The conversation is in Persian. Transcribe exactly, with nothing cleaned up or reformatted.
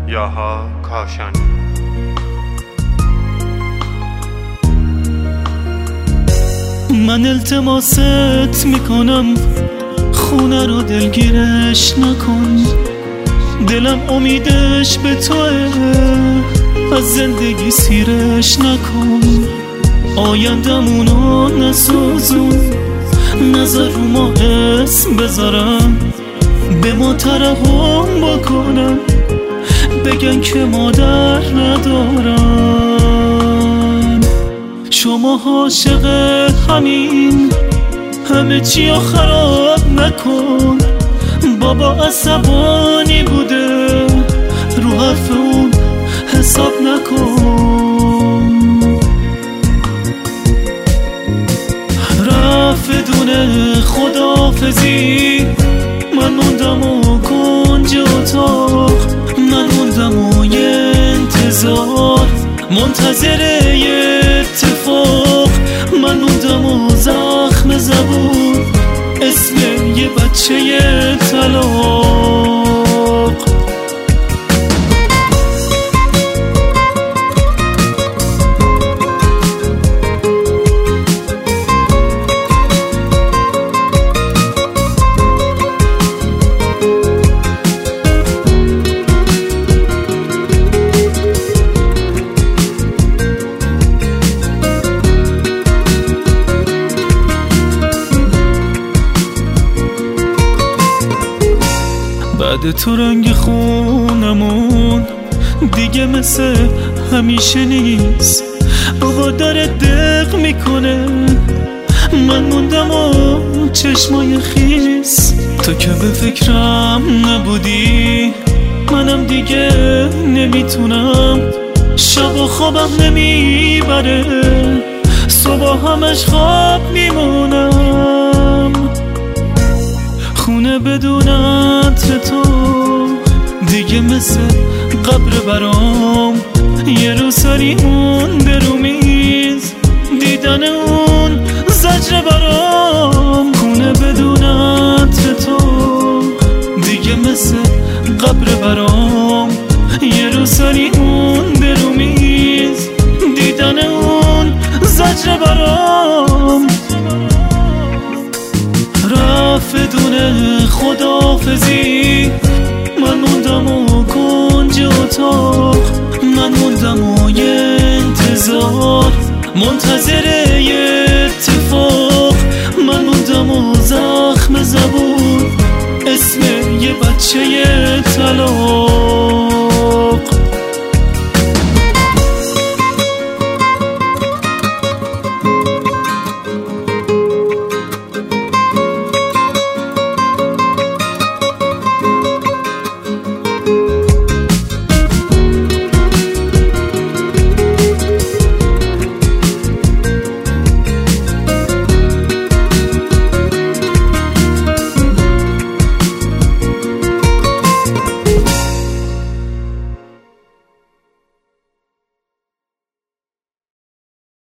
یاها کاشانی. من التماست میکنم خونه رو دلگیرش نکن، دلم امیدش به توه، از زندگی سیرش نکن. آیندمونو نسازون، نظر رو ما اسم بذارم، به ما ترحم بکنم، بگن که مادر ندارم. شما عاشق همین همه چی رو خراب نکن، بابا عصبانی بوده رو حرف اون حساب نکن. رفت بدون خداحافظی، من موندم و کنج اتاق، من موندم و یه انتظار منتظر یه اتفاق، من موندم و زخم زبون اسم یه بچه طلاق. بعد تو رنگ خونمون دیگه مثل همیشه نیست، بابا داره دق میکنه، من موندم و چشمای خیس. تو که به فکرم نبودی، منم دیگه نمیتونم، شب و خوابم نمیبره، صبح همش خواب میمونم. خونه بدون عطر تو دیگه مثل قبر برام، یه رو سری مونده رو میز، دیدن اون زجر برام. خونه بدون عطر تو دیگه مثل قبر برام، یه رو سری مونده رو میز، دیدن اون زجر برام. رفت بدون خداحافظی، من موندم و کنج اتاق، من موندم و یه انتظار منتظر یه اتفاق، من موندم و زخم زبون اسم یه بچه طلاق.